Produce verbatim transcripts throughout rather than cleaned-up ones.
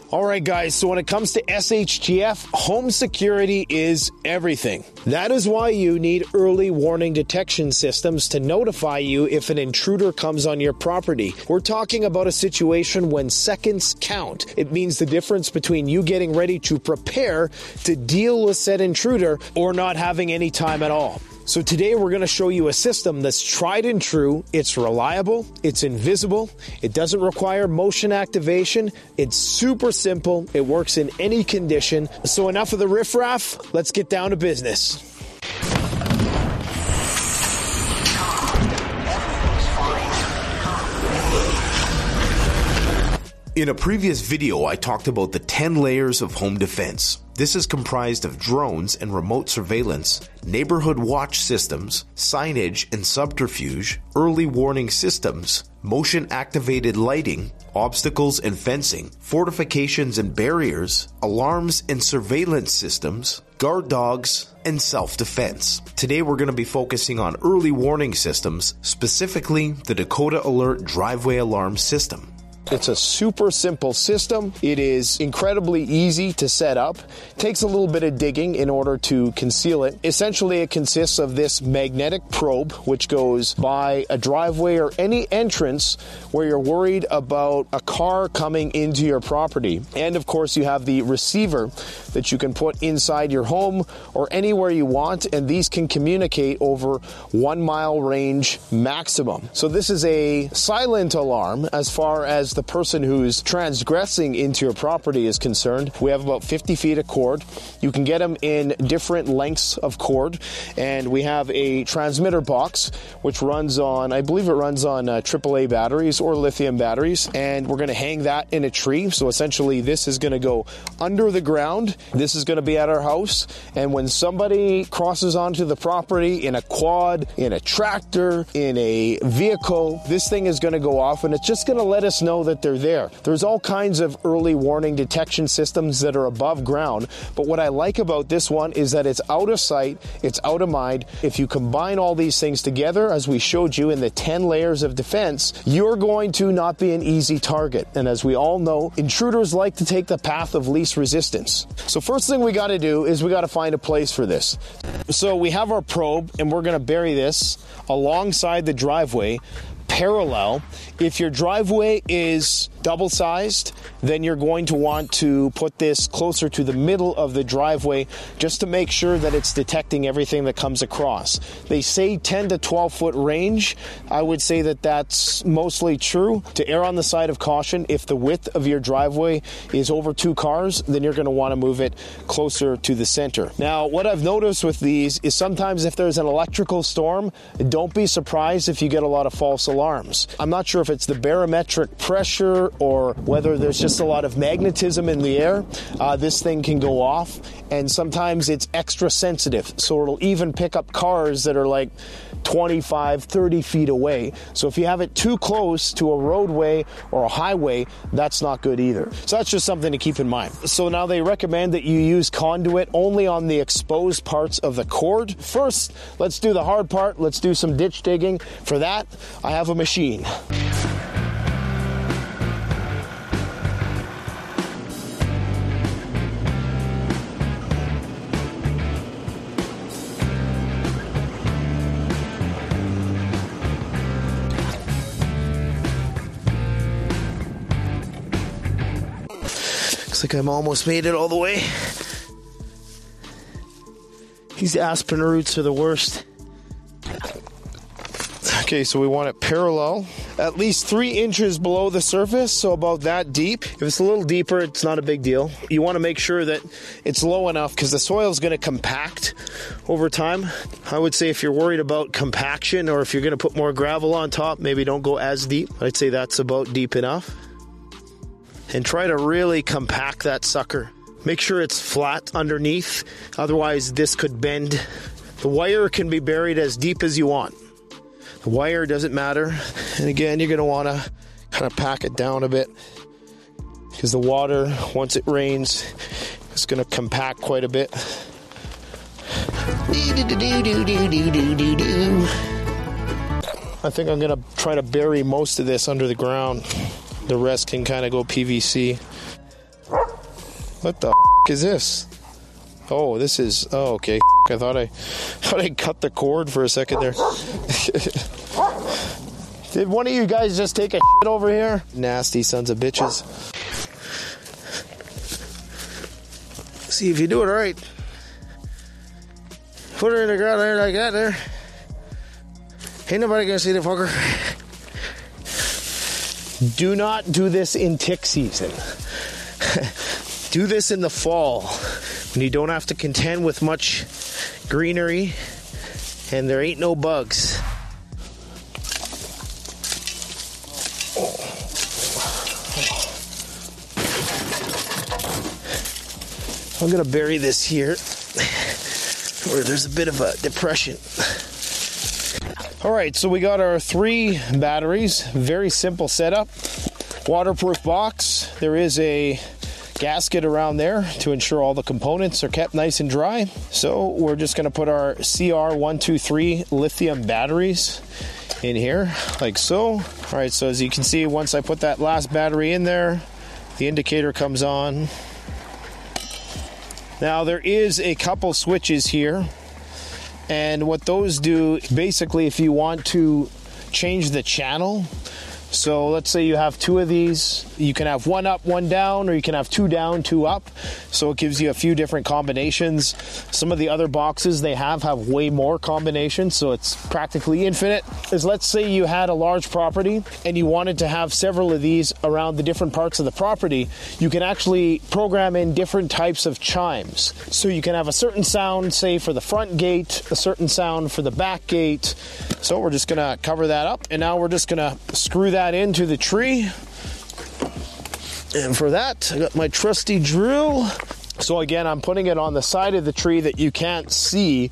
All right, guys, so when it comes to S H T F, home security is everything. That is why you need early warning detection systems to notify you if an intruder comes on your property. We're talking about a situation when seconds count. It means the difference between you getting ready to prepare to deal with said intruder or not having any time at all. So today we're going to show you a system that's tried and true. It's reliable, it's invisible, it doesn't require motion activation, it's super simple, it works in any condition. So enough of the riffraff, let's get down to business. In a previous video, I talked about the ten layers of home defense. This is comprised of drones and remote surveillance, neighborhood watch systems, signage and subterfuge, early warning systems, motion-activated lighting, obstacles and fencing, fortifications and barriers, alarms and surveillance systems, guard dogs, and self-defense. Today we're going to be focusing on early warning systems, specifically the Dakota Alert driveway alarm system. It's a super simple system. It is incredibly easy to set up. It takes a little bit of digging in order to conceal it. Essentially, it consists of this magnetic probe, which goes by a driveway or any entrance where you're worried about a car coming into your property. And of course, you have the receiver that you can put inside your home or anywhere you want, and these can communicate over one mile range maximum. So this is a silent alarm as far as the person who's transgressing into your property is concerned. We have about fifty feet of cord. You can get them in different lengths of cord, and we have a transmitter box which runs on, I believe it runs on uh, triple A batteries or lithium batteries, and we're going to hang that in a tree. So essentially this is going to go under the ground. This is going to be at our house, and when somebody crosses onto the property in a quad, in a tractor, in a vehicle, this thing is going to go off, and it's just going to let us know that they're there. There's all kinds of early warning detection systems that are above ground, but what I like about this one is that it's out of sight, it's out of mind. If you combine all these things together, as we showed you in the ten layers of defense, you're going to not be an easy target. And as we all know, intruders like to take the path of least resistance. So first thing we got to do is we got to find a place for this. So we have our probe, and we're going to bury this alongside the driveway, parallel. If your driveway is double-sized, then you're going to want to put this closer to the middle of the driveway just to make sure that it's detecting everything that comes across. They say ten to twelve foot range. I would say that that's mostly true. To err on the side of caution, if the width of your driveway is over two cars, then you're going to want to move it closer to the center. Now, what I've noticed with these is sometimes if there's an electrical storm, don't be surprised if you get a lot of false alarms. I'm not sure if it's the barometric pressure or whether there's just a lot of magnetism in the air. Uh, this thing can go off, and sometimes it's extra sensitive, so it'll even pick up cars that are like twenty-five, thirty feet away. So if you have it too close to a roadway or a highway, that's not good either. So that's just something to keep in mind. So now they recommend that you use conduit only on the exposed parts of the cord. First, let's do the hard part. Let's do some ditch digging. For that, I have a machine. Looks like I'm almost made it all the way. These aspen roots are the worst. Okay, so we want it parallel, at least three inches below the surface, so about that deep. If it's a little deeper, it's not a big deal. You want to make sure that it's low enough because the soil is going to compact over time. I would say if you're worried about compaction or if you're going to put more gravel on top, maybe don't go as deep. I'd say that's about deep enough. And try to really compact that sucker. Make sure it's flat underneath, otherwise this could bend. The wire can be buried as deep as you want. The wire doesn't matter. And again, you're going to want to kind of pack it down a bit because the water, once it rains, it's going to compact quite a bit. I think I'm going to try to bury most of this under the ground. The rest can kind of go P V C. What the f*** is this? Oh, this is... Oh, okay. I thought I, thought I cut the cord for a second there. Did one of you guys just take a shit over here? Nasty sons of bitches. See if you do it right. Put her in the ground there like that there. Ain't nobody gonna see the fucker. Do not do this in tick season. Do this in the fall when you don't have to contend with much greenery and there ain't no bugs. I'm gonna bury this here where there's a bit of a depression. All right, so we got our three batteries. Very simple setup. Waterproof box. There is a gasket around there to ensure all the components are kept nice and dry. So we're just gonna put our C R one two three lithium batteries in here, like so. All right, so as you can see, once I put that last battery in there, the indicator comes on. Now there is a couple switches here, and what those do, basically if you want to change the channel, so let's say you have two of these, you can have one up, one down, or you can have two down, two up. So it gives you a few different combinations. Some of the other boxes they have have way more combinations, so it's practically infinite. Is let's say you had a large property and you wanted to have several of these around the different parts of the property, you can actually program in different types of chimes. So you can have a certain sound, say for the front gate, a certain sound for the back gate. So we're just gonna cover that up, and now we're just gonna screw that into the tree. And for that, I got my trusty drill. So again, I'm putting it on the side of the tree that you can't see.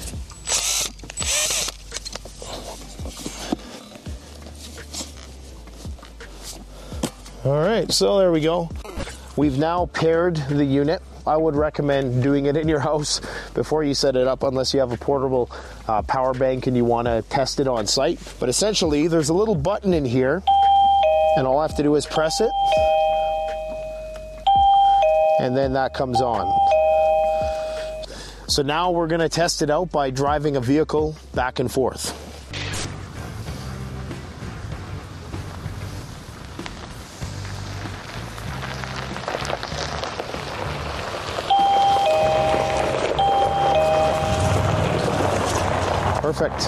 All right, so there we go. We've now paired the unit. I would recommend doing it in your house before you set it up, unless you have a portable uh, power bank and you want to test it on site. But essentially, there's a little button in here, and all I have to do is press it, and then that comes on. So now we're going to test it out by driving a vehicle back and forth. Perfect.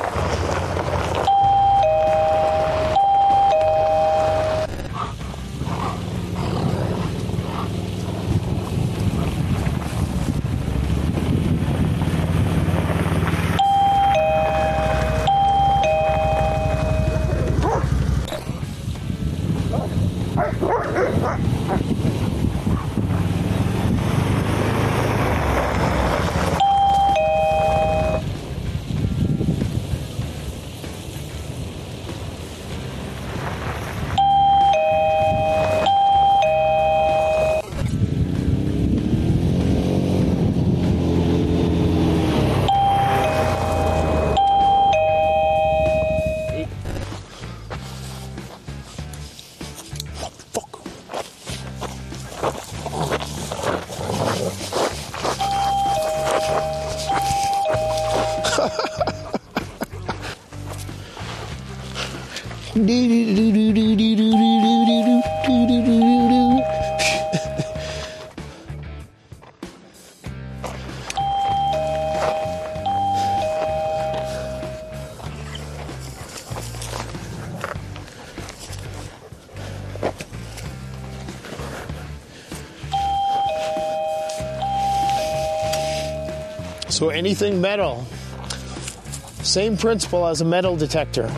So anything metal, same principle as a metal detector.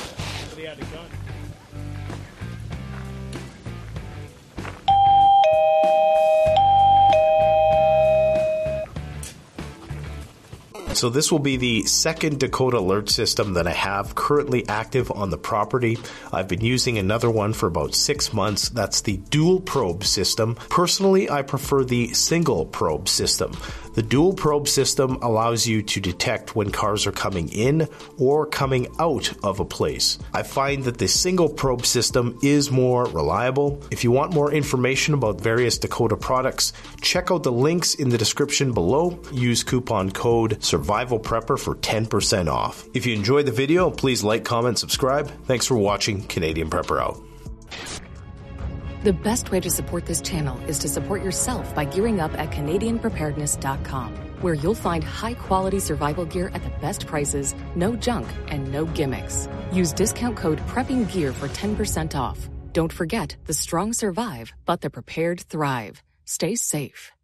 So this will be the second Dakota alert system that I have currently active on the property. I've been using another one for about six months. That's the dual probe system. Personally, I prefer the single probe system. The dual probe system allows you to detect when cars are coming in or coming out of a place. I find that the single probe system is more reliable. If you want more information about various Dakota products, check out the links in the description below. Use coupon code SURVIVALPREPPER for ten percent off. If you enjoyed the video, please like, comment, subscribe. Thanks for watching. Canadian Prepper out. The best way to support this channel is to support yourself by gearing up at Canadian Preparedness dot com, where you'll find high-quality survival gear at the best prices, no junk, and no gimmicks. Use discount code PREPPINGGEAR for ten percent off. Don't forget, the strong survive, but the prepared thrive. Stay safe.